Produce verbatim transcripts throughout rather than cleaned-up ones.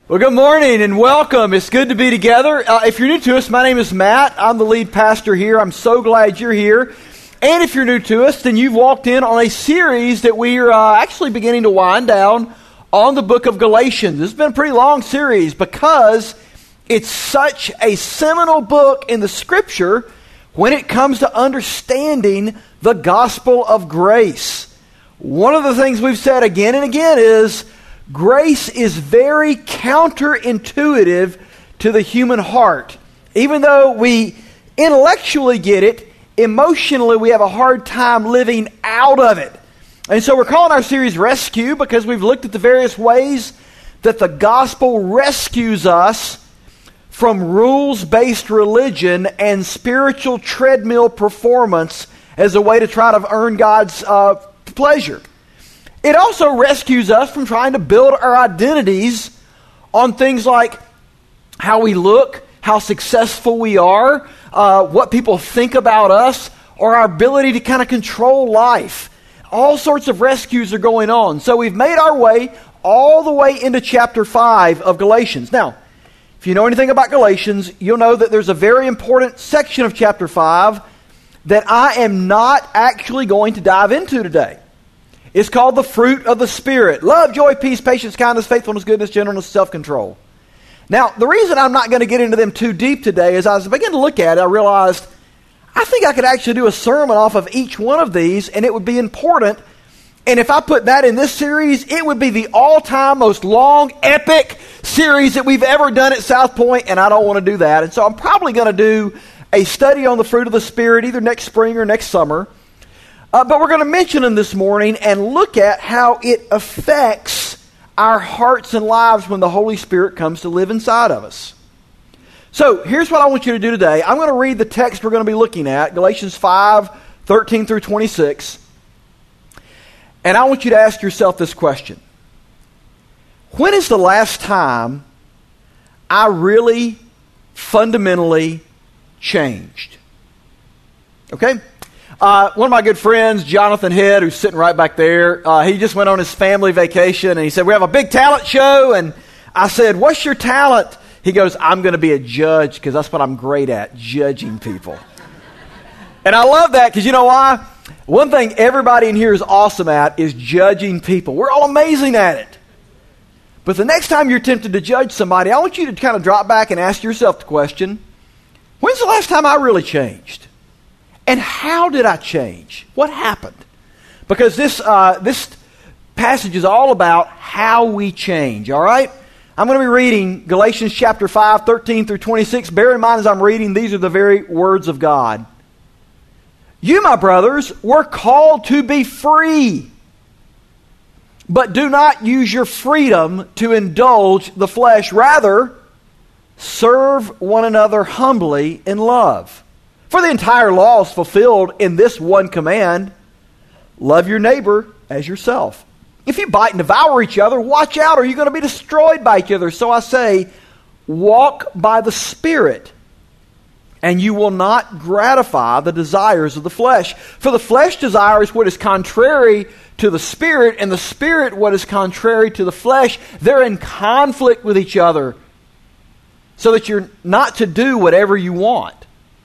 Well, good morning and welcome. It's good to be together. Uh, if you're new to us, my name is Matt. I'm the lead pastor here. I'm so glad you're here. And if you're new to us, then you've walked in on a series that we are uh, actually beginning to wind down on the book of Galatians. This has been a pretty long series because it's such a seminal book in the Scripture when it comes to understanding the gospel of grace. One of the things we've said again and again is grace is very counterintuitive to the human heart. Even though we intellectually get it, emotionally we have a hard time living out of it. And so we're calling our series Rescue because we've looked at the various ways that the gospel rescues us from rules-based religion and spiritual treadmill performance as a way to try to earn God's uh, pleasure. It also rescues us from trying to build our identities on things like how we look, how successful we are, uh, what people think about us, or our ability to kind of control life. All sorts of rescues are going on. So we've made our way all the way into chapter five of Galatians. Now, if you know anything about Galatians, you'll know that there's a very important section of chapter five that I am not actually going to dive into today. It's called the fruit of the Spirit. Love, joy, peace, patience, kindness, faithfulness, goodness, gentleness, self-control. Now, the reason I'm not going to get into them too deep today is as I began to look at it, I realized I think I could actually do a sermon off of each one of these, and it would be important. And if I put that in this series, it would be the all-time most long, epic series that we've ever done at South Point, and I don't want to do that. And so I'm probably going to do a study on the fruit of the Spirit either next spring or next summer. Uh, but we're going to mention them this morning and look at how it affects our hearts and lives when the Holy Spirit comes to live inside of us. So here's what I want you to do today. I'm going to read the text we're going to be looking at, Galatians five, thirteen through twenty-six. And I want you to ask yourself this question. When is the last time I really fundamentally changed? Okay? Uh, one of my good friends, Jonathan Head, who's sitting right back there, uh, he just went on his family vacation, and he said, we have a big talent show, and I said, what's your talent? He goes, I'm going to be a judge, because that's what I'm great at, judging people. And I love that, because you know why? One thing everybody in here is awesome at is judging people. We're all amazing at it. But the next time you're tempted to judge somebody, I want you to kind of drop back and ask yourself the question, when's the last time I really changed? And how did I change? What happened? Because this uh, this passage is all about how we change, all right? I'm going to be reading Galatians chapter five, thirteen through twenty-six. Bear in mind as I'm reading, these are the very words of God. You, my brothers, were called to be free, but do not use your freedom to indulge the flesh. Rather, serve one another humbly in love. For the entire law is fulfilled in this one command, love your neighbor as yourself. If you bite and devour each other, watch out, or you're going to be destroyed by each other. So I say, walk by the Spirit, and you will not gratify the desires of the flesh. For the flesh desires what is contrary to the Spirit, and the Spirit what is contrary to the flesh. They're in conflict with each other, so that you're not to do whatever you want.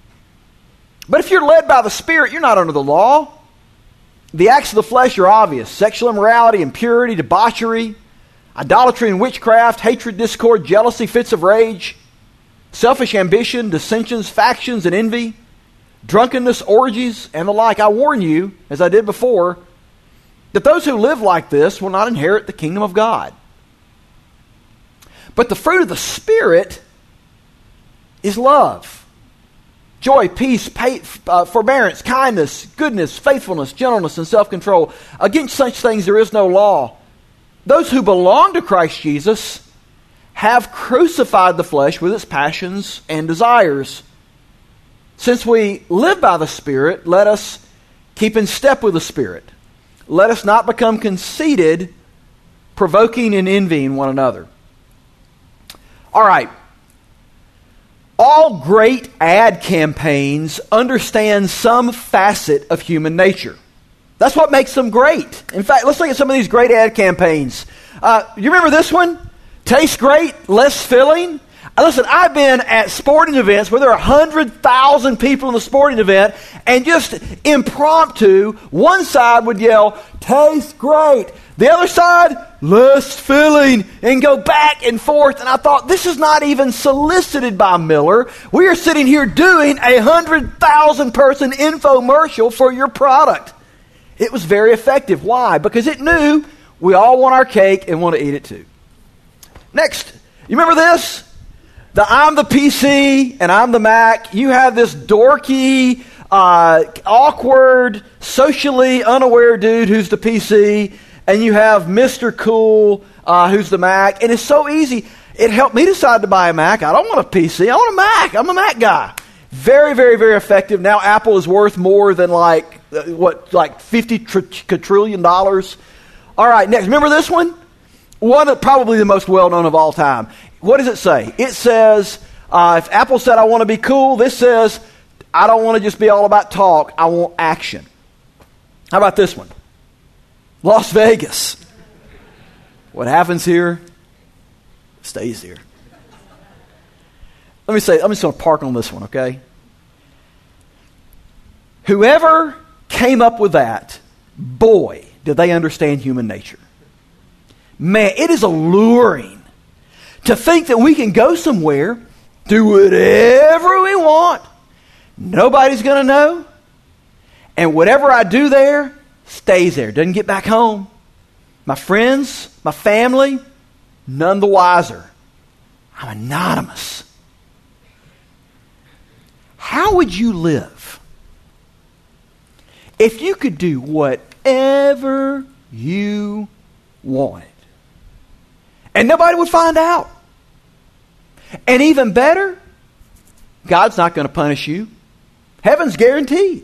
But if you're led by the Spirit, you're not under the law. The acts of the flesh are obvious. Sexual immorality, impurity, debauchery, idolatry and witchcraft, hatred, discord, jealousy, fits of rage, selfish ambition, dissensions, factions, and envy, drunkenness, orgies, and the like. I warn you, as I did before, that those who live like this will not inherit the kingdom of God. But the fruit of the Spirit is love, joy, peace, pay, uh, forbearance, kindness, goodness, faithfulness, gentleness, and self-control. Against such things there is no law. Those who belong to Christ Jesus have crucified the flesh with its passions and desires. Since we live by the Spirit, let us keep in step with the Spirit. Let us not become conceited, provoking and envying one another. All right. All great ad campaigns understand some facet of human nature. That's what makes them great. In fact, let's look at some of these great ad campaigns. Uh, you remember this one? Tastes great, less filling. Listen, I've been at sporting events where there are one hundred thousand people in the sporting event, and just impromptu, one side would yell, tastes great. The other side, less filling, and go back and forth. And I thought, this is not even solicited by Miller. We are sitting here doing a one hundred thousand person infomercial for your product. It was very effective. Why? Because it knew we all want our cake and want to eat it too. Next, you remember this? The I'm the P C and I'm the Mac. You have this dorky, uh, awkward, socially unaware dude who's the P C, and you have Mister Cool uh, who's the Mac. And it's so easy. It helped me decide to buy a Mac. I don't want a P C. I want a Mac. I'm a Mac guy. Very, very, very effective. Now Apple is worth more than like, uh, what, like fifty quadrillion dollars. All right, next. Remember this one? One of probably the most well-known of all time. What does it say? It says, uh, if Apple said, I want to be cool, this says, I don't want to just be all about talk. I want action. How about this one? Las Vegas. What happens here stays here. Let me say, I'm just going to park on this one, okay? Whoever came up with that, boy, did they understand human nature. Man, it is alluring to think that we can go somewhere, do whatever we want, nobody's going to know, and whatever I do there stays there, doesn't get back home. My friends, my family, none the wiser. I'm anonymous. How would you live if you could do whatever you wanted? And nobody would find out. And even better, God's not going to punish you. Heaven's guaranteed.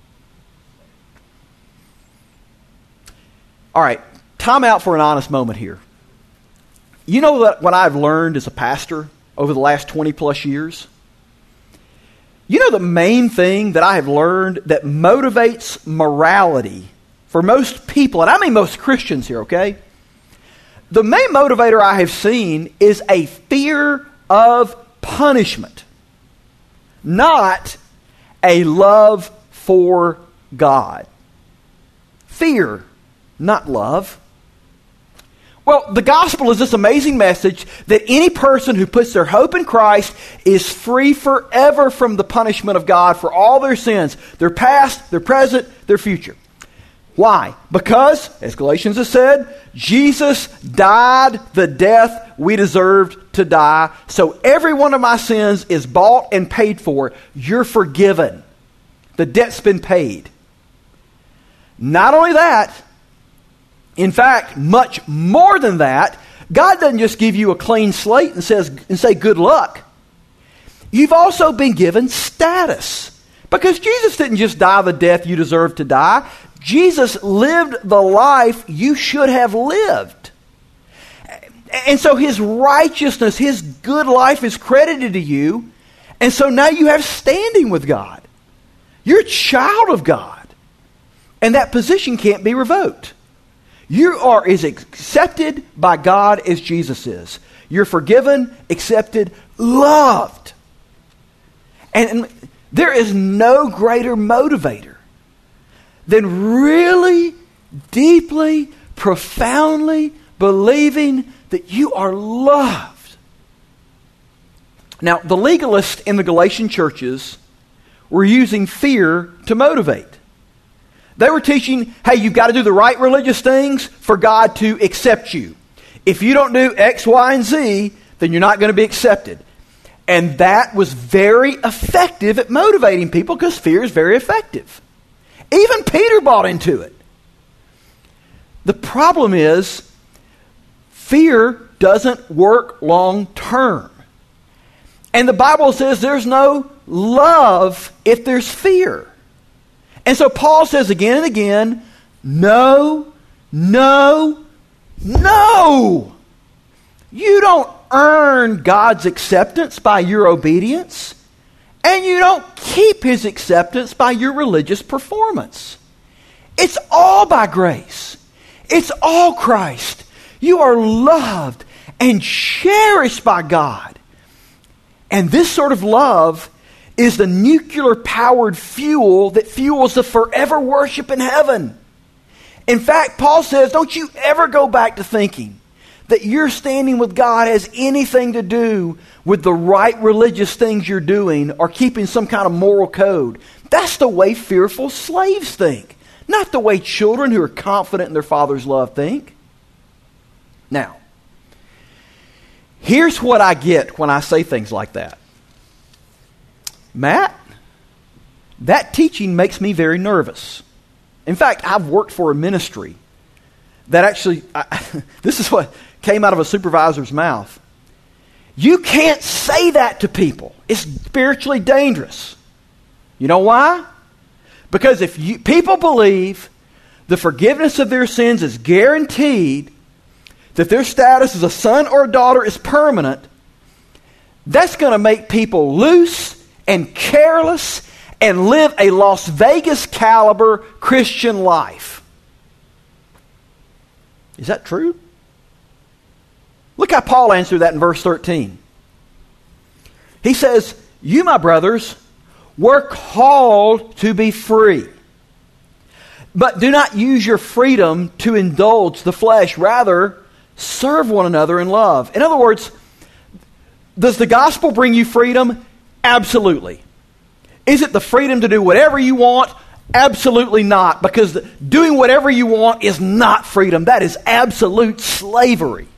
All right, time out for an honest moment here. You know that what I've learned as a pastor over the last twenty plus years? You know the main thing that I have learned that motivates morality for most people, and I mean most Christians here, okay? The main motivator I have seen is a fear of punishment, not a love for God. Fear, not love. Well, the gospel is this amazing message that any person who puts their hope in Christ is free forever from the punishment of God for all their sins, their past, their present, their future. Why? Because, as Galatians has said, Jesus died the death we deserved to die. So every one of my sins is bought and paid for. You're forgiven. The debt's been paid. Not only that, in fact, much more than that, God doesn't just give you a clean slate and says and say good luck. You've also been given status. Because Jesus didn't just die the death you deserve to die. Jesus lived the life you should have lived. And so his righteousness, his good life is credited to you. And so now you have standing with God. You're a child of God. And that position can't be revoked. You are as accepted by God as Jesus is. You're forgiven, accepted, loved. And, and there is no greater motivator than really, deeply, profoundly believing that you are loved. Now, the legalists in the Galatian churches were using fear to motivate. They were teaching, hey, you've got to do the right religious things for God to accept you. If you don't do X, Y, and Z, then you're not going to be accepted. And that was very effective at motivating people because fear is very effective. Even Peter bought into it. The problem is, fear doesn't work long term. And the Bible says there's no love if there's fear. And so Paul says again and again, no, no, no. You don't earn God's acceptance by your obedience. And you don't keep his acceptance by your religious performance. It's all by grace. It's all Christ. You are loved and cherished by God. And this sort of love is the nuclear-powered fuel that fuels the forever worship in heaven. In fact, Paul says, don't you ever go back to thinking that your standing with God has anything to do with the right religious things you're doing or keeping some kind of moral code. That's the way fearful slaves think, not the way children who are confident in their father's love think. Now, here's what I get when I say things like that. Matt, that teaching makes me very nervous. In fact, I've worked for a ministry that actually, I, this is what came out of a supervisor's mouth. You can't say that to people. It's spiritually dangerous. You know why? Because if you, people believe the forgiveness of their sins is guaranteed, that their status as a son or a daughter is permanent, that's going to make people loose and careless and live a Las Vegas caliber Christian life. Is that true? Look how Paul answered that in verse thirteen. He says, you, my brothers, were called to be free. But do not use your freedom to indulge the flesh. Rather, serve one another in love. In other words, does the gospel bring you freedom? Absolutely. Is it the freedom to do whatever you want? Absolutely not. Because doing whatever you want is not freedom. That is absolute slavery.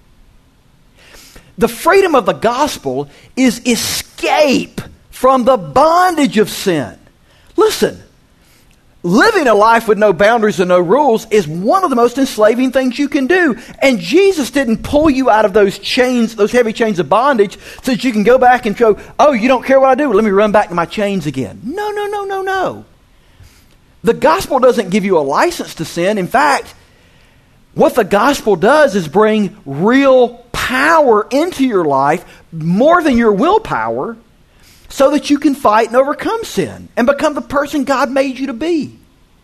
The freedom of the gospel is escape from the bondage of sin. Listen, living a life with no boundaries and no rules is one of the most enslaving things you can do. And Jesus didn't pull you out of those chains, those heavy chains of bondage, so that you can go back and go, oh, you don't care what I do? Let me run back to my chains again. No, no, no, no, no. The gospel doesn't give you a license to sin. In fact, what the gospel does is bring real power into your life, more than your willpower, so that you can fight and overcome sin and become the person God made you to be.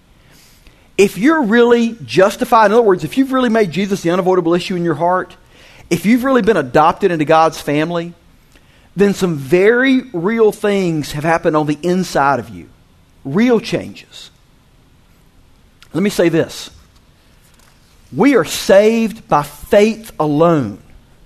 If you're really justified, in other words, if you've really made Jesus the unavoidable issue in your heart, if you've really been adopted into God's family, then some very real things have happened on the inside of you. Real changes. Let me say this. We are saved by faith alone.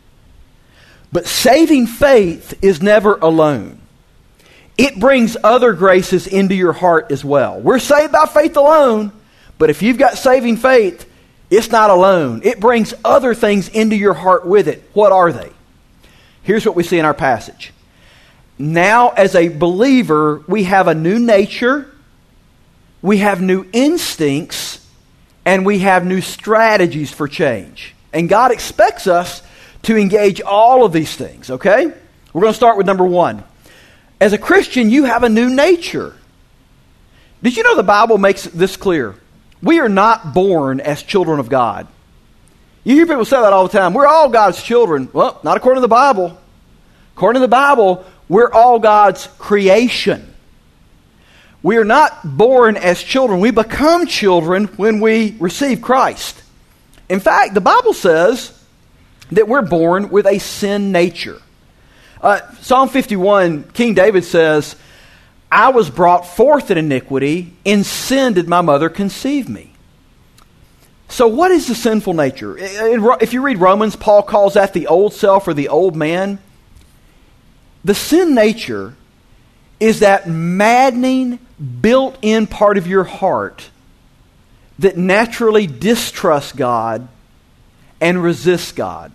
But saving faith is never alone. It brings other graces into your heart as well. We're saved by faith alone, but if you've got saving faith, it's not alone. It brings other things into your heart with it. What are they? Here's what we see in our passage. Now, as a believer, we have a new nature, we have new instincts, and we have new strategies for change. And God expects us to engage all of these things, okay? We're going to start with number one. As a Christian, you have a new nature. Did you know the Bible makes this clear? We are not born as children of God. You hear people say that all the time. We're all God's children. Well, not according to the Bible. According to the Bible, we're all God's creation. We are not born as children. We become children when we receive Christ. In fact, the Bible says that we're born with a sin nature. Uh, Psalm fifty-one, King David says, I was brought forth in iniquity, in sin did my mother conceive me. So what is the sinful nature? If you read Romans, Paul calls that the old self or the old man. The sin nature is that maddening, built-in part of your heart that naturally distrusts God and resists God.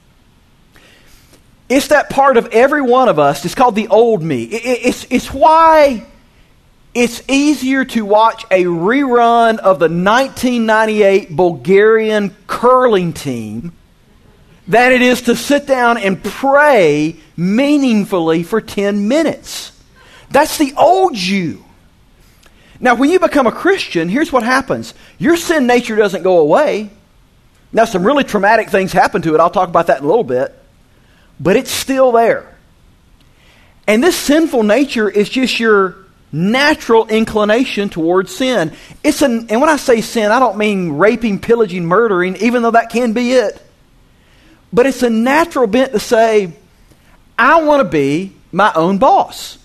It's that part of every one of us. It's called the old me. It, it, it's, it's why it's easier to watch a rerun of the nineteen ninety-eight Bulgarian curling team than it is to sit down and pray meaningfully for ten minutes. That's the old you. Now, when you become a Christian, here's what happens. Your sin nature doesn't go away. Now, some really traumatic things happen to it. I'll talk about that in a little bit. But it's still there. And this sinful nature is just your natural inclination towards sin. It's an, and when I say sin, I don't mean raping, pillaging, murdering, even though that can be it. But it's a natural bent to say, I want to be my own boss.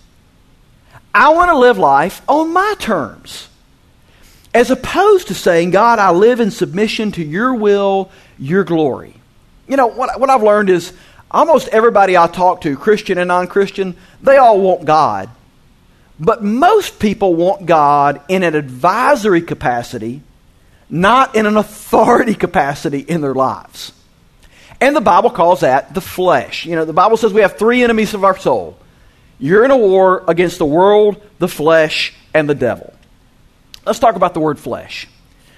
I want to live life on my terms. As opposed to saying, God, I live in submission to your will, your glory. You know, what, what I've learned is almost everybody I talk to, Christian and non-Christian, they all want God. But most people want God in an advisory capacity, not in an authority capacity in their lives. And the Bible calls that the flesh. You know, the Bible says we have three enemies of our soul. You're in a war against the world, the flesh, and the devil. Let's talk about the word flesh.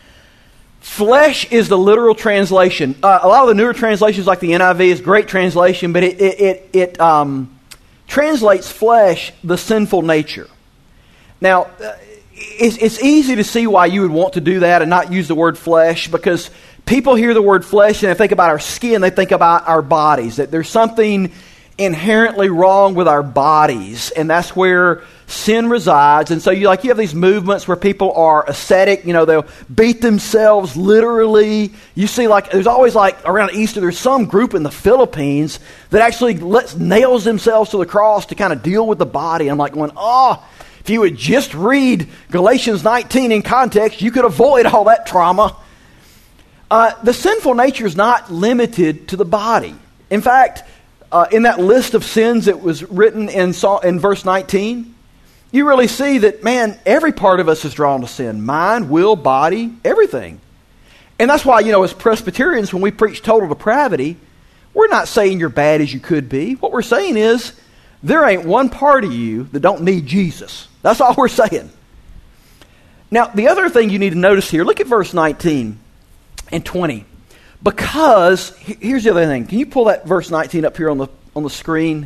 Flesh is the literal translation. Uh, a lot of the newer translations, like the N I V, is a great translation, but it it it, it um, translates flesh, the sinful nature. Now, uh, it's, it's easy to see why you would want to do that and not use the word flesh, because people hear the word flesh and they think about our skin, they think about our bodies, that there's something inherently wrong with our bodies, and that's where sin resides. And so you like you have these movements where people are ascetic, you know, they'll beat themselves literally. You see, like, there's always, like, around Easter, there's some group in the Philippines that actually lets, nails themselves to the cross to kind of deal with the body. I'm like going, oh, if you would just read Galatians nineteen in context, you could avoid all that trauma. Uh, the sinful nature is not limited to the body. In fact, uh, in that list of sins that was written in, in verse nineteen, you really see that, man, every part of us is drawn to sin. Mind, will, body, everything. And that's why, you know, as Presbyterians, when we preach total depravity, we're not saying you're bad as you could be. What we're saying is, there ain't one part of you that don't need Jesus. That's all we're saying. Now, the other thing you need to notice here, look at verse nineteen and twenty. Because, here's the other thing. Can you pull that verse nineteen up here on the on the screen?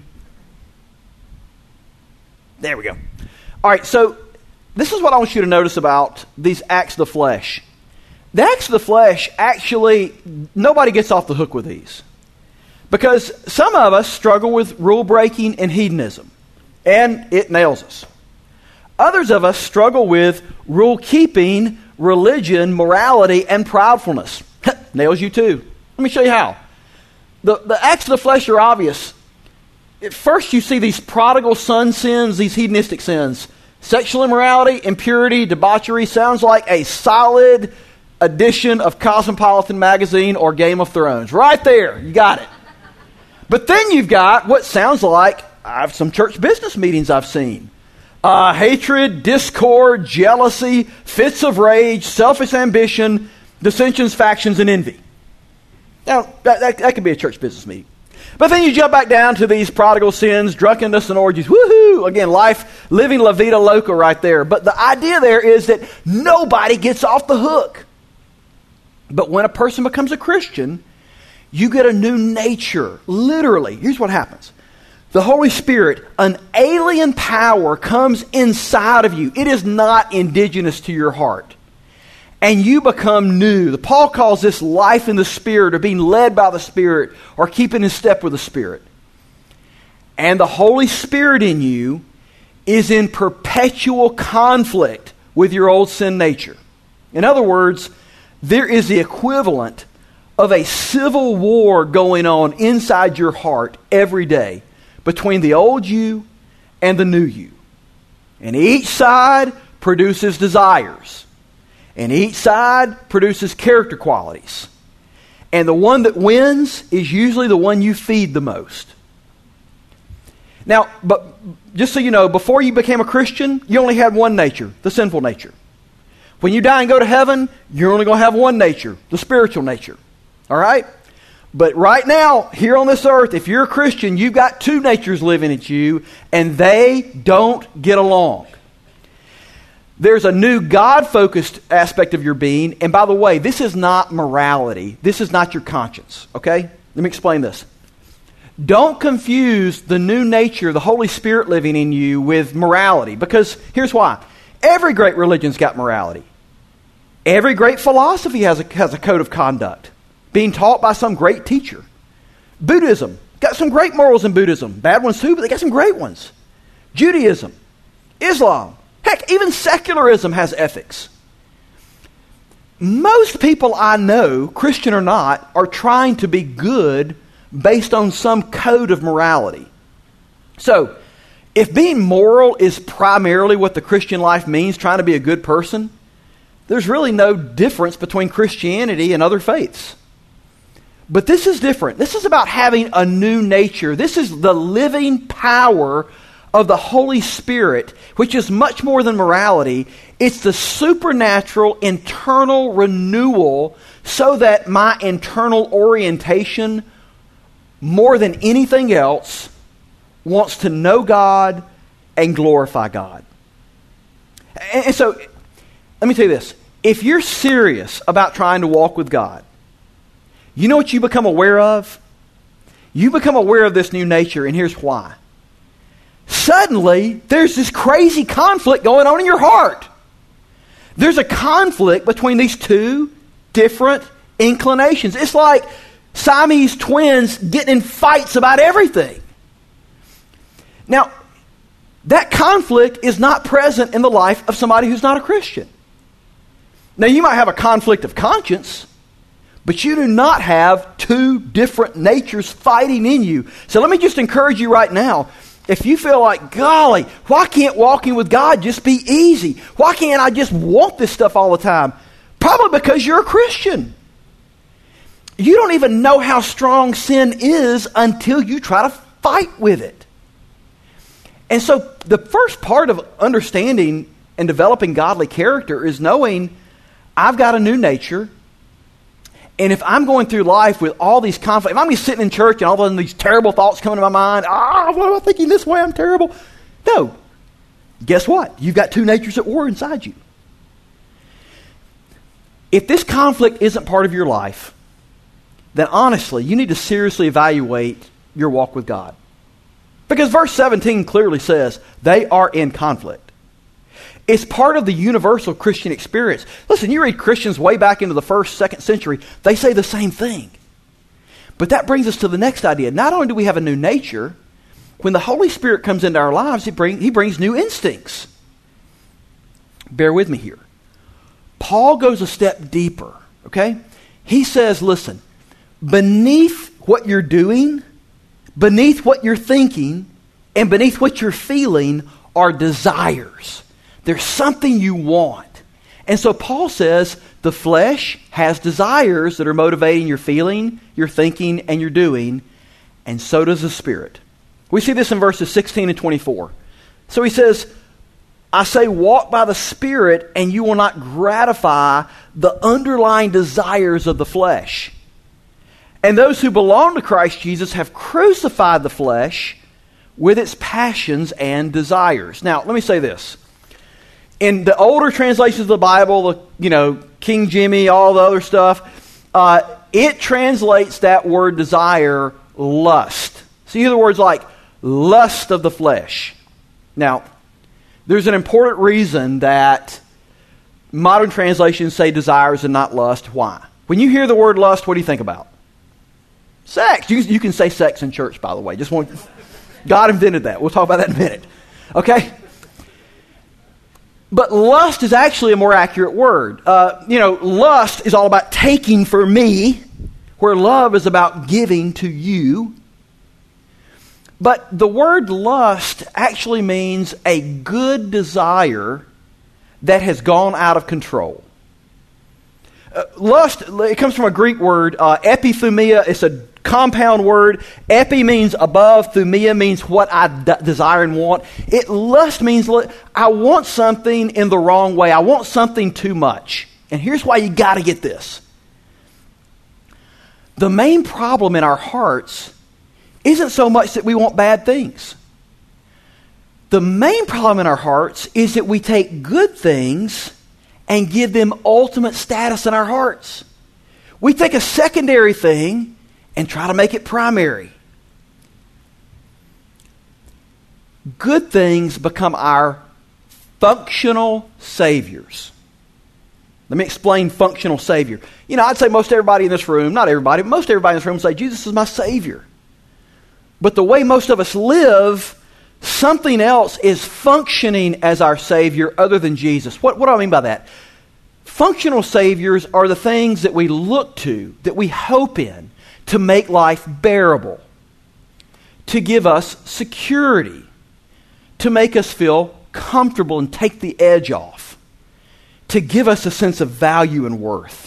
There we go. All right, so this is what I want you to notice about these acts of the flesh. The acts of the flesh, actually, nobody gets off the hook with these. Because some of us struggle with rule breaking and hedonism, and it nails us. Others of us struggle with rule keeping, religion, morality, and proudfulness. Nails you too. Let me show you how. The, the acts of the flesh are obvious. At first you see these prodigal son sins, these hedonistic sins. Sexual immorality, impurity, debauchery sounds like a solid edition of Cosmopolitan magazine or Game of Thrones. Right there, you got it. But then you've got what sounds like I have some church business meetings I've seen. Uh, hatred, discord, jealousy, fits of rage, selfish ambition, dissensions, factions, and envy. Now, that, that, that could be a church business meeting. But then you jump back down to these prodigal sins, drunkenness and orgies. Woohoo! Again, life, living la vida loca right there. But the idea there is that nobody gets off the hook. But when a person becomes a Christian, you get a new nature. Literally. Here's what happens. The Holy Spirit, an alien power, comes inside of you. It is not indigenous to your heart. And you become new. The Paul calls this life in the Spirit, or being led by the Spirit, or keeping in step with the Spirit. And the Holy Spirit in you is in perpetual conflict with your old sin nature. In other words, there is the equivalent of a civil war going on inside your heart every day between the old you and the new you. And each side produces desires. And each side produces character qualities. And the one that wins is usually the one you feed the most. Now, but just so you know, before you became a Christian, you only had one nature, the sinful nature. When you die and go to heaven, you're only going to have one nature, the spiritual nature. All right? But right now, here on this earth, if you're a Christian, you've got two natures living at you, and they don't get along. There's a new God-focused aspect of your being. And by the way, this is not morality. This is not your conscience. Okay? Let me explain this. Don't confuse the new nature, the Holy Spirit living in you, with morality. Because here's why. Every great religion's got morality. Every great philosophy has a, has a code of conduct, being taught by some great teacher. Buddhism, got some great morals in Buddhism. Bad ones too, but they got some great ones. Judaism, Islam, heck, even secularism has ethics. Most people I know, Christian or not, are trying to be good based on some code of morality. So, if being moral is primarily what the Christian life means, trying to be a good person, there's really no difference between Christianity and other faiths. But this is different. This is about having a new nature. This is the living power of the Holy Spirit, which is much more than morality. It's the supernatural internal renewal so that my internal orientation, more than anything else, wants to know God and glorify God. And, and so, let me tell you this. If you're serious about trying to walk with God, you know what you become aware of? You become aware of this new nature, and here's why. Suddenly, there's this crazy conflict going on in your heart. There's a conflict between these two different inclinations. It's like Siamese twins getting in fights about everything. Now, that conflict is not present in the life of somebody who's not a Christian. Now, you might have a conflict of conscience, but you do not have two different natures fighting in you. So let me just encourage you right now. If you feel like, golly, why can't walking with God just be easy? Why can't I just want this stuff all the time? Probably because you're a Christian. You don't even know how strong sin is until you try to fight with it. And so the first part of understanding and developing godly character is knowing I've got a new nature. And if I'm going through life with all these conflicts, if I'm just sitting in church and all of a sudden these terrible thoughts come into my mind, ah, what am I thinking this way? I'm terrible. No. Guess what? You've got two natures at war inside you. If this conflict isn't part of your life, then honestly, you need to seriously evaluate your walk with God. Because verse seventeen clearly says they are in conflict. It's part of the universal Christian experience. Listen, you read Christians way back into the first, second century, they say the same thing. But that brings us to the next idea. Not only do we have a new nature, when the Holy Spirit comes into our lives, he, bring, he brings new instincts. Bear with me here. Paul goes a step deeper, okay? He says, listen, beneath what you're doing, beneath what you're thinking, and beneath what you're feeling are desires. There's something you want. And so Paul says the flesh has desires that are motivating your feeling, your thinking, and your doing, and so does the Spirit. We see this in verses sixteen and twenty-four. So he says, I say walk by the Spirit, and you will not gratify the underlying desires of the flesh. And those who belong to Christ Jesus have crucified the flesh with its passions and desires. Now, let me say this. In the older translations of the Bible, the, you know, King Jimmy, all the other stuff, uh, it translates that word desire lust. So you hear the words like lust of the flesh. Now, there's an important reason that modern translations say desires and not lust. Why? When you hear the word lust, what do you think about? Sex. You, you can say sex in church, by the way. Just want, God invented that. We'll talk about that in a minute. Okay? But lust is actually a more accurate word. Uh, you know, lust is all about taking for me, where love is about giving to you. But the word lust actually means a good desire that has gone out of control. Uh, lust, it comes from a Greek word, uh, epithumia. It's a compound word. Epi means above. Thumia means what I d- desire and want. It lust means I want something in the wrong way. I want something too much. And here's why you got to get this. The main problem in our hearts isn't so much that we want bad things. The main problem in our hearts is that we take good things and give them ultimate status in our hearts. We take a secondary thing and try to make it primary. Good things become our functional saviors. Let me explain functional savior. You know, I'd say most everybody in this room, not everybody, but most everybody in this room would say, Jesus is my Savior. But the way most of us live, something else is functioning as our Savior other than Jesus. What, what do I mean by that? Functional saviors are the things that we look to, that we hope in, to make life bearable, to give us security, to make us feel comfortable and take the edge off, to give us a sense of value and worth.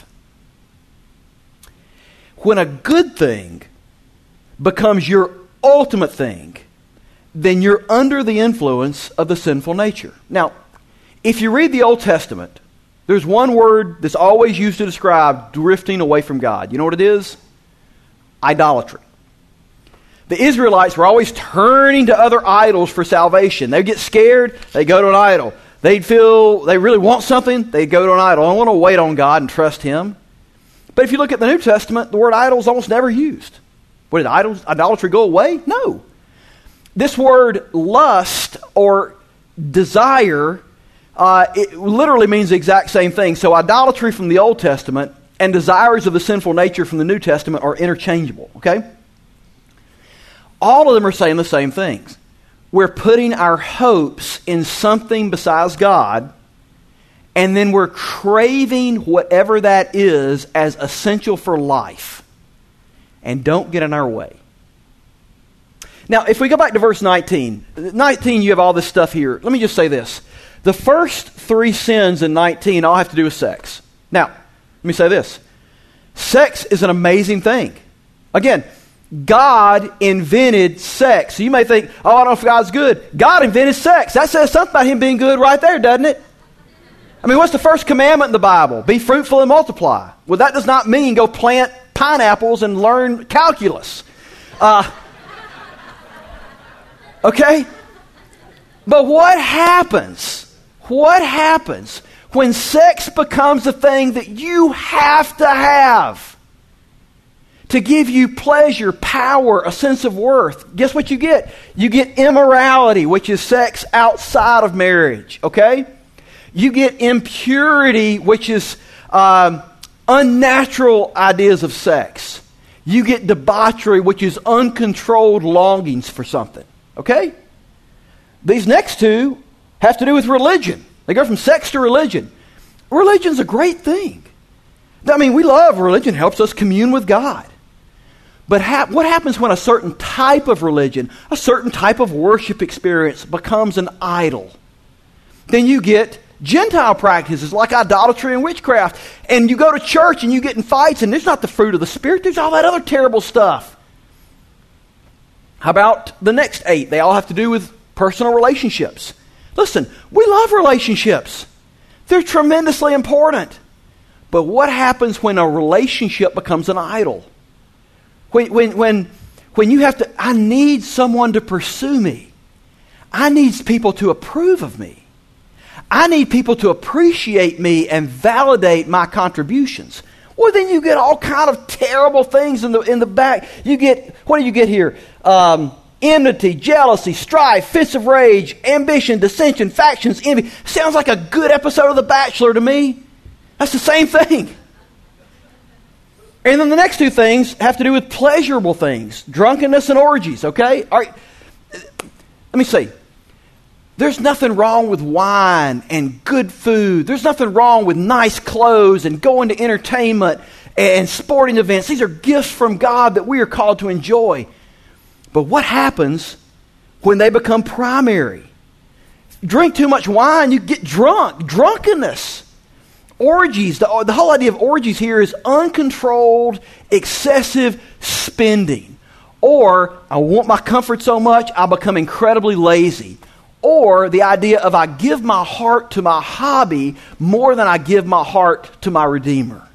When a good thing becomes your ultimate thing, then you're under the influence of the sinful nature. Now, if you read the Old Testament, there's one word that's always used to describe drifting away from God. You know what it is? Idolatry. The Israelites were always turning to other idols for salvation. They'd get scared, they go to an idol. They'd feel they really want something, they'd go to an idol. I want to wait on God and trust Him. But if you look at the New Testament, the word idol is almost never used. What, did idols, idolatry go away? No. This word lust or desire, uh, it literally means the exact same thing. So idolatry from the Old Testament and desires of the sinful nature from the New Testament are interchangeable, okay? All of them are saying the same things. We're putting our hopes in something besides God, and then we're craving whatever that is as essential for life. And don't get in our way. Now, if we go back to verse nineteen, nineteen, you have all this stuff here. Let me just say this. The first three sins in nineteen all have to do with sex. Now, let me say this. Sex is an amazing thing. Again, God invented sex. So you may think, oh, I don't know if God's good. God invented sex. That says something about Him being good right there, doesn't it? I mean, what's the first commandment in the Bible? Be fruitful and multiply. Well, that does not mean go plant pineapples and learn calculus. Uh, okay? But what happens? What happens when sex becomes a thing that you have to have to give you pleasure, power, a sense of worth? Guess what you get? You get immorality, which is sex outside of marriage, okay? You get impurity, which is um, unnatural ideas of sex. You get debauchery, which is uncontrolled longings for something. Okay? These next two have to do with religion. They go from sex to religion. Religion's a great thing. I mean, we love religion. It helps us commune with God. But ha- what happens when a certain type of religion, a certain type of worship experience becomes an idol? Then you get Gentile practices like idolatry and witchcraft. And you go to church and you get in fights and there's not the fruit of the Spirit. There's all that other terrible stuff. How about the next eight? They all have to do with personal relationships. Listen, we love relationships. They're tremendously important. But what happens when a relationship becomes an idol? When, when, when, when you have to, I need someone to pursue me. I need people to approve of me. I need people to appreciate me and validate my contributions. Well, then you get all kind of terrible things in the in the back. You get, what do you get here? Um, enmity, jealousy, strife, fits of rage, ambition, dissension, factions, envy. Sounds like a good episode of The Bachelor to me. That's the same thing. And then the next two things have to do with pleasurable things. Drunkenness and orgies, okay? All right. Let me see. There's nothing wrong with wine and good food. There's nothing wrong with nice clothes and going to entertainment and sporting events. These are gifts from God that we are called to enjoy. But what happens when they become primary? Drink too much wine, you get drunk. Drunkenness. Orgies. The, the whole idea of orgies here is uncontrolled, excessive spending. Or, I want my comfort so much, I become incredibly lazy. Or the idea of I give my heart to my hobby more than I give my heart to my Redeemer.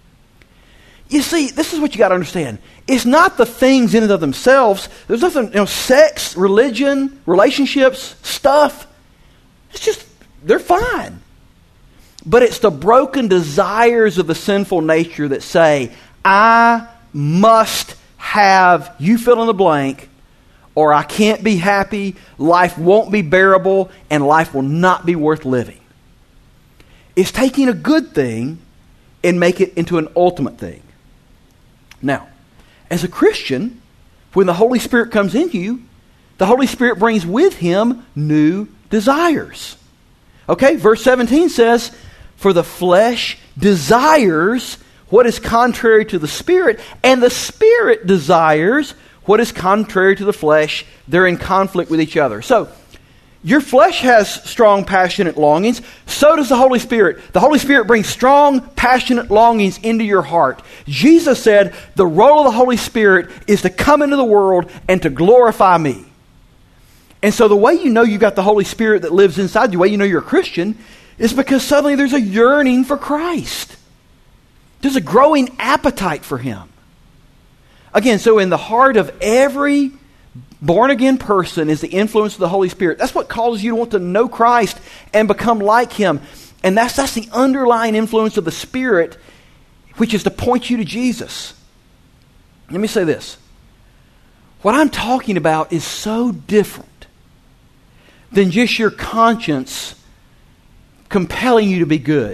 You see, this is what you got to understand. It's not the things in and of themselves. There's nothing, you know, sex, religion, relationships, stuff. It's just, they're fine. But it's the broken desires of the sinful nature that say, I must have, you fill in the blank, or I can't be happy, life won't be bearable, and life will not be worth living. It's taking a good thing and make it into an ultimate thing. Now, as a Christian, when the Holy Spirit comes into you, the Holy Spirit brings with Him new desires. Okay, verse seventeen says, for the flesh desires what is contrary to the Spirit, and the Spirit desires what is contrary to the flesh. They're in conflict with each other. So, your flesh has strong, passionate longings. So does the Holy Spirit. The Holy Spirit brings strong, passionate longings into your heart. Jesus said, the role of the Holy Spirit is to come into the world and to glorify me. And so the way you know you've got the Holy Spirit that lives inside you, the way you know you're a Christian, is because suddenly there's a yearning for Christ. There's a growing appetite for Him. Again, so in the heart of every born-again person is the influence of the Holy Spirit. That's what causes you to want to know Christ and become like Him. And that's, that's the underlying influence of the Spirit, which is to point you to Jesus. Let me say this. What I'm talking about is so different than just your conscience compelling you to be good.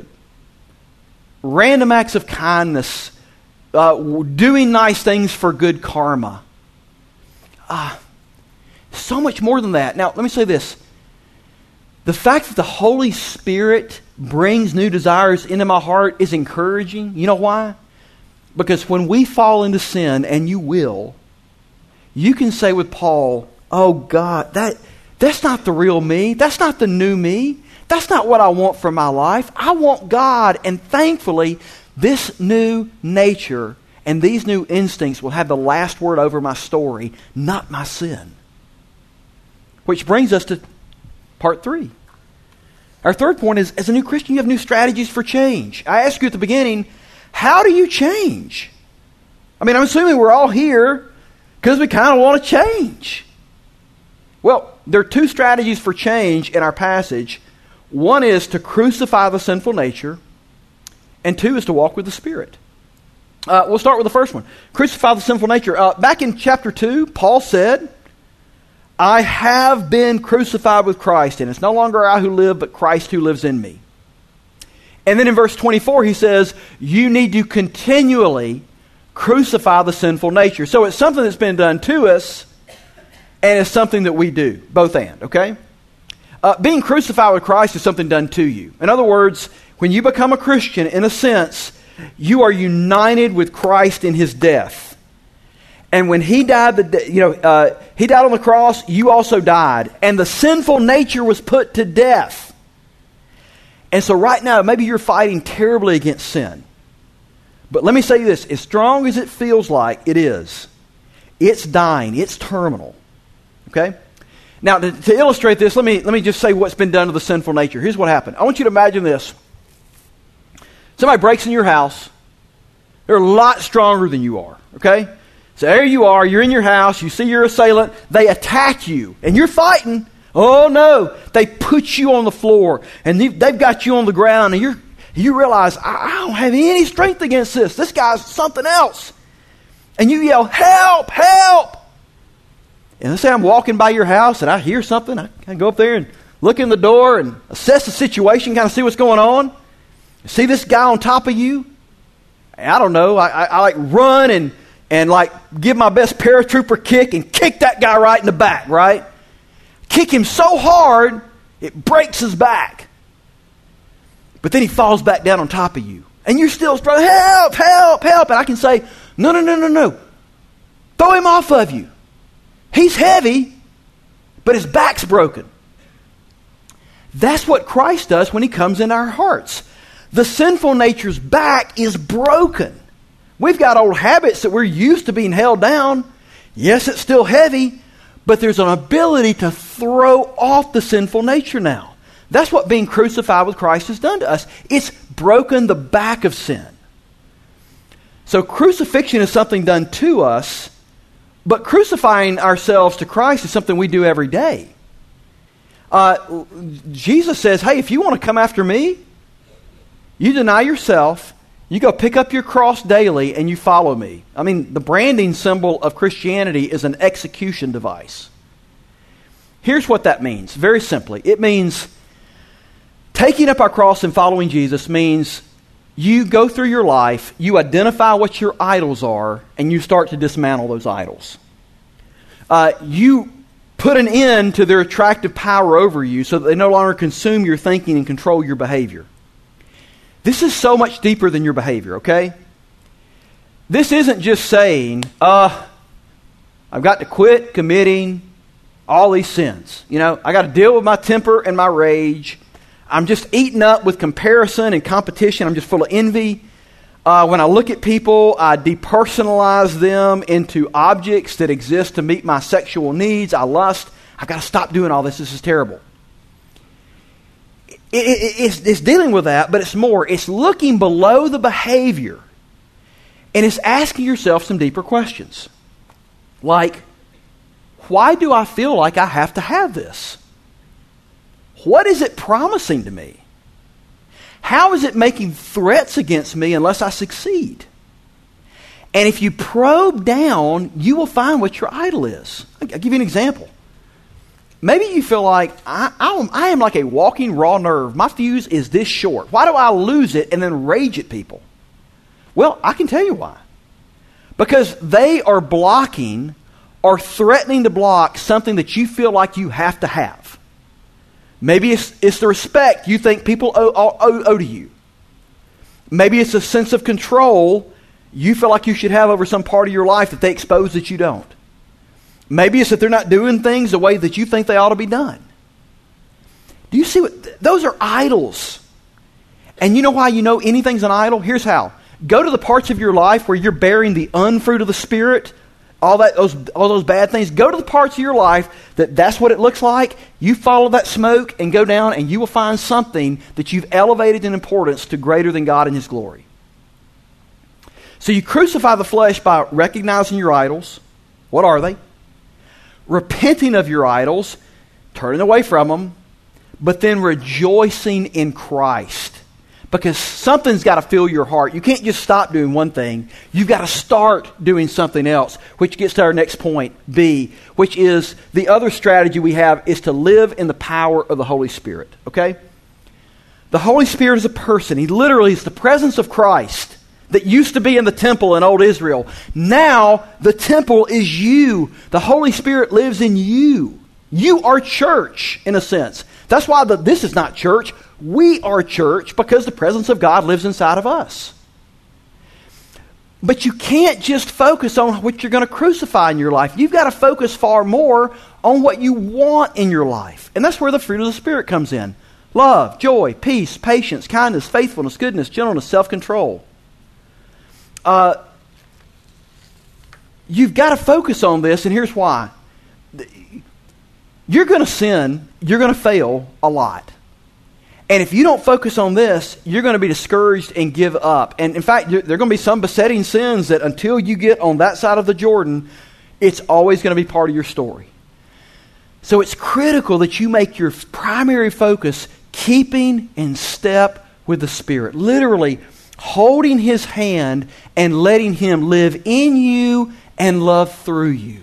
Random acts of kindness, uh, doing nice things for good karma. Ah. Uh, So much more than that. Now, let me say this. The fact that the Holy Spirit brings new desires into my heart is encouraging. You know why? Because when we fall into sin, and you will, you can say with Paul, oh God, that that's not the real me. That's not the new me. That's not what I want for my life. I want God. And thankfully, this new nature and these new instincts will have the last word over my story, not my sin. Which brings us to part three. Our third point is, as a new Christian, you have new strategies for change. I asked you at the beginning, how do you change? I mean, I'm assuming we're all here because we kind of want to change. Well, there are two strategies for change in our passage. One is to crucify the sinful nature, and two is to walk with the Spirit. Uh, we'll start with the first one. Crucify the sinful nature. Uh, back in chapter two, Paul said, I have been crucified with Christ, and it's no longer I who live, but Christ who lives in me. And then in verse twenty-four, he says, you need to continually crucify the sinful nature. So it's something that's been done to us, and it's something that we do, both and, okay? Uh, being crucified with Christ is something done to you. In other words, when you become a Christian, in a sense, you are united with Christ in His death. And when He died, the you know uh, He died on the cross, you also died. And the sinful nature was put to death. And so right now, maybe you're fighting terribly against sin. But let me say this, as strong as it feels like it is, it's dying, it's terminal. Okay? Now, to, to illustrate this, let me, let me just say what's been done to the sinful nature. Here's what happened. I want you to imagine this. Somebody breaks in your house. They're a lot stronger than you are. Okay? So there you are, you're in your house, you see your assailant, they attack you, and you're fighting. Oh no, they put you on the floor, and they've got you on the ground, and you're, you realize, I, I don't have any strength against this. This guy's something else. And you yell, help, help. And let's say I'm walking by your house, and I hear something. I kind of go up there and look in the door and assess the situation, kind of see what's going on. See this guy on top of you? I don't know, I, I, I like run and And like give my best paratrooper kick and kick that guy right in the back, right? Kick him so hard, it breaks his back. But then he falls back down on top of you. And you're still struggling, help, help, help. And I can say, no, no, no, no, no. Throw him off of you. He's heavy, but his back's broken. That's what Christ does when He comes in our hearts. The sinful nature's back is broken. We've got old habits that we're used to being held down. Yes, it's still heavy, but there's an ability to throw off the sinful nature now. That's what being crucified with Christ has done to us. It's broken the back of sin. So crucifixion is something done to us, but crucifying ourselves to Christ is something we do every day. Uh, Jesus says, hey, if you want to come after me, you deny yourself. You go pick up your cross daily and you follow me. I mean, the branding symbol of Christianity is an execution device. Here's what that means, very simply. It means taking up our cross and following Jesus means you go through your life, you identify what your idols are, and you start to dismantle those idols. Uh, you put an end to their attractive power over you so that they no longer consume your thinking and control your behavior. This is so much deeper than your behavior, okay? this isn't just saying, uh, I've got to quit committing all these sins. You know, I got to deal with my temper and my rage. I'm just eaten up with comparison and competition. I'm just full of envy. Uh, when I look at people, I depersonalize them into objects that exist to meet my sexual needs. I lust. I've got to stop doing all this. This is terrible. It, it, it's, it's dealing with that, but it's more. It's looking below the behavior, and it's asking yourself some deeper questions. Like, why do I feel like I have to have this? What is it promising to me? How is it making threats against me unless I succeed? And if you probe down, you will find what your idol is. I'll give you an example. Maybe you feel like, I, I, am, I am like a walking raw nerve. My fuse is this short. Why do I lose it and then rage at people? Well, I can tell you why. Because they are blocking or threatening to block something that you feel like you have to have. Maybe it's, it's the respect you think people owe, owe, owe to you. Maybe it's a sense of control you feel like you should have over some part of your life that they expose that you don't. Maybe it's that they're not doing things the way that you think they ought to be done. Do you see what? Those are idols. And you know why you know anything's an idol? Here's how. Go to the parts of your life where you're bearing the unfruit of the Spirit, all that, those, all those bad things. Go to the parts of your life that that's what it looks like. You follow that smoke and go down, and you will find something that you've elevated in importance to greater than God and His glory. So you crucify the flesh by recognizing your idols. What are they? Repenting of your idols, turning away from them, but then rejoicing in Christ. Because something's got to fill your heart. You can't just stop doing one thing. You've got to start doing something else, which gets to our next point, B, which is the other strategy we have is to live in the power of the Holy Spirit. Okay? The Holy Spirit is a person. He literally is the presence of Christ that used to be in the temple in old Israel. Now, the temple is you. The Holy Spirit lives in you. You are church, in a sense. That's why the, this is not church. We are church because the presence of God lives inside of us. But you can't just focus on what you're going to crucify in your life. You've got to focus far more on what you want in your life. And that's where the fruit of the Spirit comes in. Love, joy, peace, patience, kindness, faithfulness, goodness, gentleness, self-control. Uh, you've got to focus on this, and here's why. You're going to sin, you're going to fail a lot. And if you don't focus on this, you're going to be discouraged and give up. And in fact, there are going to be some besetting sins that until you get on that side of the Jordan, it's always going to be part of your story. So it's critical that you make your primary focus keeping in step with the Spirit. Literally, holding His hand and letting Him live in you and love through you.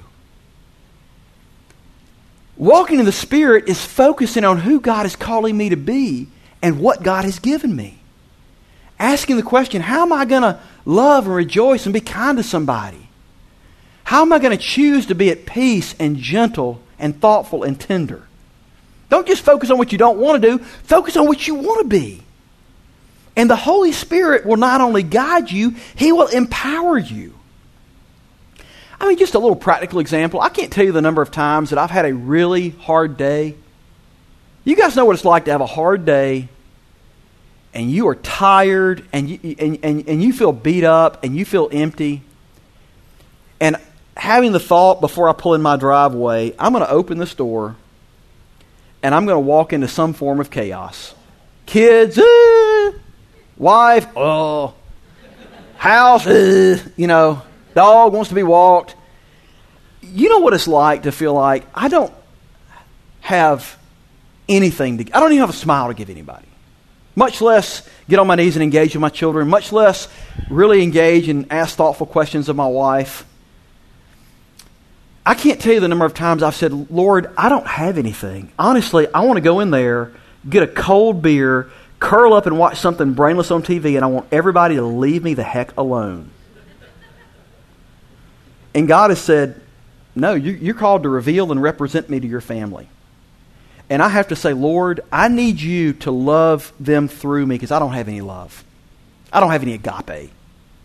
Walking in the Spirit is focusing on who God is calling me to be and what God has given me. Asking the question, how am I going to love and rejoice and be kind to somebody? How am I going to choose to be at peace and gentle and thoughtful and tender? Don't just focus on what you don't want to do. Focus on what you want to be. And the Holy Spirit will not only guide you, He will empower you. I mean, just a little practical example. I can't tell you the number of times that I've had a really hard day. You guys know what it's like to have a hard day, and you are tired, and you, and, and, and you feel beat up, and you feel empty. And having the thought before I pull in my driveway, I'm going to open this door, and I'm going to walk into some form of chaos. Kids, uh, wife, oh, house, uh, you know, dog wants to be walked. You know what it's like to feel like I don't have anything to, I don't even have a smile to give anybody. Much less get on my knees and engage with my children. Much less really engage and ask thoughtful questions of my wife. I can't tell you the number of times I've said, Lord, I don't have anything. Honestly, I want to go in there, get a cold beer, curl up and watch something brainless on T V, and I want everybody to leave me the heck alone. And God has said, no, you're called to reveal and represent me to your family. And I have to say, Lord, I need you to love them through me because I don't have any love. I don't have any agape.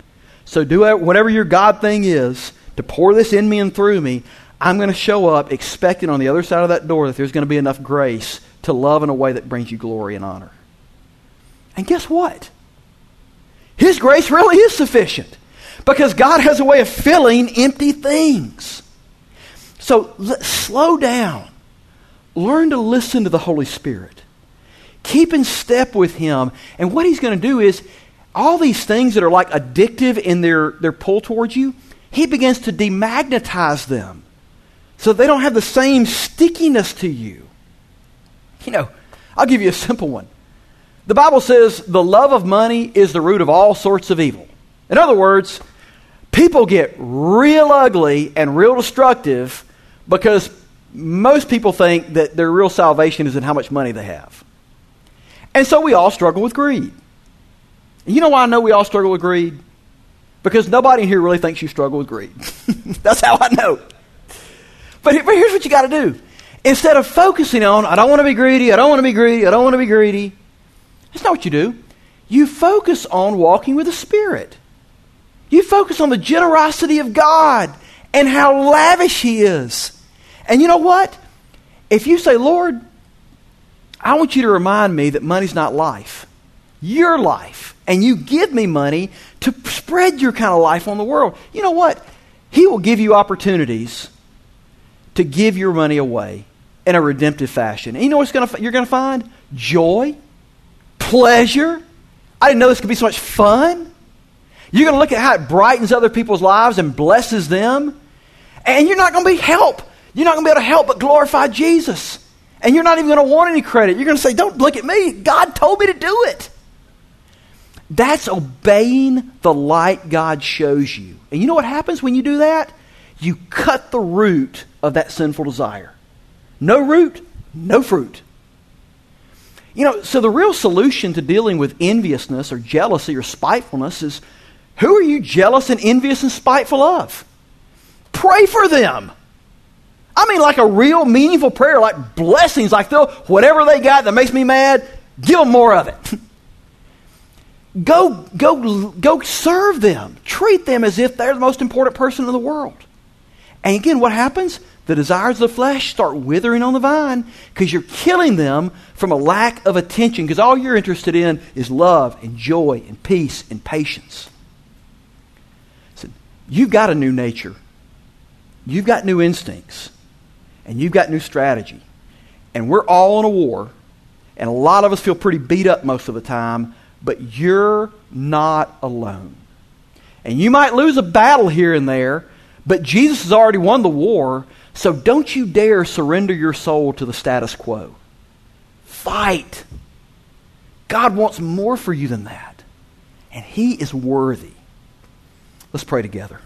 So do it, whatever your God thing is, to pour this in me and through me, I'm going to show up expecting on the other side of that door that there's going to be enough grace to love in a way that brings you glory and honor. And guess what? His grace really is sufficient because God has a way of filling empty things. So let, slow down. Learn to listen to the Holy Spirit. Keep in step with Him. And what He's going to do is all these things that are like addictive in their, their pull towards you, He begins to demagnetize them so they don't have the same stickiness to you. You know, I'll give you a simple one. The Bible says the love of money is the root of all sorts of evil. In other words, people get real ugly and real destructive because most people think that their real salvation is in how much money they have. And so we all struggle with greed. And you know why I know we all struggle with greed? Because nobody in here really thinks you struggle with greed. That's how I know. But, but here's what you got to do. Instead of focusing on, I don't want to be greedy, I don't want to be greedy, I don't want to be greedy. That's not what you do. You focus on walking with the Spirit. You focus on the generosity of God and how lavish He is. And you know what? If you say, Lord, I want you to remind me that money's not life. Your life. And you give me money to spread your kind of life on the world. You know what? He will give you opportunities to give your money away in a redemptive fashion. And you know what gonna, you're going to find? Joy. Pleasure. I didn't know this could be so much fun. You're going to look at how it brightens other people's lives and blesses them. And you're not going to be help. You're not going to be able to help but glorify Jesus. And you're not even going to want any credit. You're going to say, don't look at me. God told me to do it. That's obeying the light God shows you. And you know what happens when you do that? You cut the root of that sinful desire. No root, no fruit. You know, so the real solution to dealing with enviousness or jealousy or spitefulness is, who are you jealous and envious and spiteful of? Pray for them. I mean like a real meaningful prayer, like blessings, like they'll, whatever they got that makes me mad, give them more of it. Go, go, go serve them. Treat them as if they're the most important person in the world. And again, what happens? The desires of the flesh start withering on the vine because you're killing them from a lack of attention because all you're interested in is love and joy and peace and patience. So you've got a new nature. You've got new instincts. And you've got new strategy. And we're all in a war. And a lot of us feel pretty beat up most of the time. But you're not alone. And you might lose a battle here and there, but Jesus has already won the war, so don't you dare surrender your soul to the status quo. Fight. God wants more for you than that. And He is worthy. Let's pray together.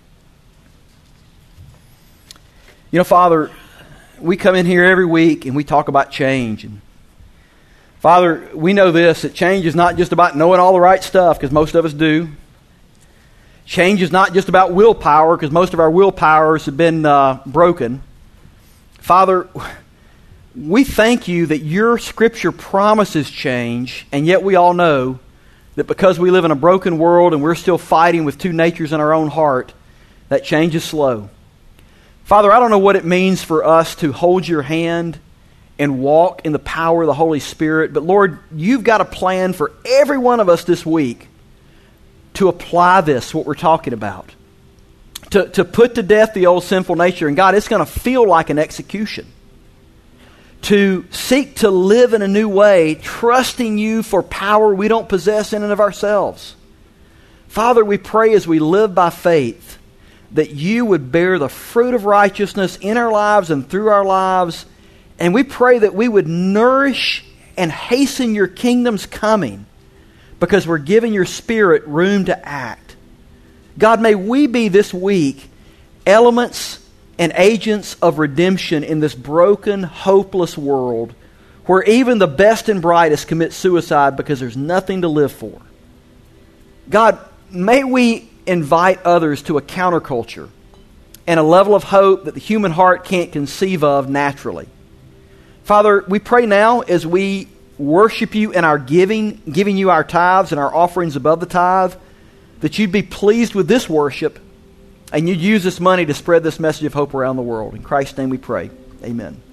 You know, Father, we come in here every week and we talk about change. And Father, we know this, that change is not just about knowing all the right stuff, because most of us do. Change is not just about willpower, because most of our willpowers have been uh, broken. Father, we thank you that your Scripture promises change, and yet we all know that because we live in a broken world and we're still fighting with two natures in our own heart, that change is slow. Father, I don't know what it means for us to hold your hand and walk in the power of the Holy Spirit. But Lord, you've got a plan for every one of us this week to apply this, what we're talking about. To, to put to death the old sinful nature. And God, it's going to feel like an execution. To seek to live in a new way, trusting you for power we don't possess in and of ourselves. Father, we pray as we live by faith that you would bear the fruit of righteousness in our lives and through our lives. And we pray that we would nourish and hasten your kingdom's coming because we're giving your Spirit room to act. God, may we be this week elements and agents of redemption in this broken, hopeless world where even the best and brightest commit suicide because there's nothing to live for. God, may we invite others to a counterculture and a level of hope that the human heart can't conceive of naturally. Father, we pray now as we worship you in our giving, giving you our tithes and our offerings above the tithe. that you'd be pleased with this worship, and you'd use this money to spread this message of hope around the world. In Christ's name we pray. Amen.